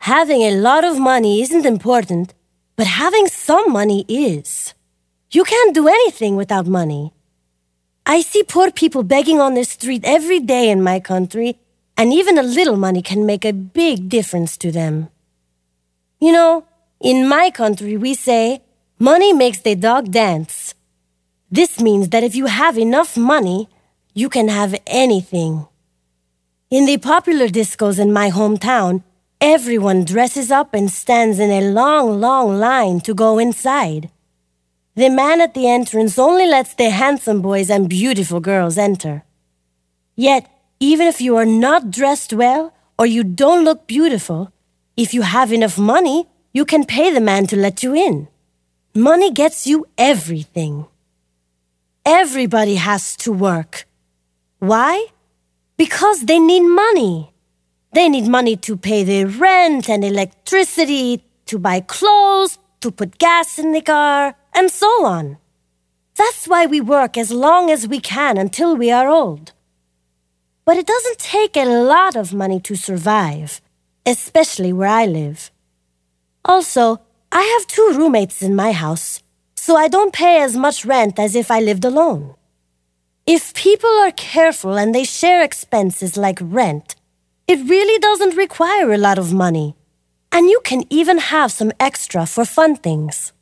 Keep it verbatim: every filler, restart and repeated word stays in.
Having a lot of money isn't important, but having some money is. You can't do anything without money. I see poor people begging on the street every day in my country, and even a little money can make a big difference to them. You know, in my country we say, money makes the dog dance. This means that if you have enough money, you can have anything. In the popular discos in my hometown, everyone dresses up and stands in a long, long line to go inside. The man at the entrance only lets the handsome boys and beautiful girls enter. Yet, even if you are not dressed well or you don't look beautiful, if you have enough money, you can pay the man to let you in. Money gets you everything. Everybody has to work. Why? Because they need money. They need money to pay the rent and electricity, to buy clothes, to put gas in the car, and so on. That's why we work as long as we can until we are old. But it doesn't take a lot of money to survive, especially where I live. Also, I have two roommates in my house, so I don't pay as much rent as if I lived alone. If people are careful and they share expenses like rent, it really doesn't require a lot of money, and you can even have some extra for fun things.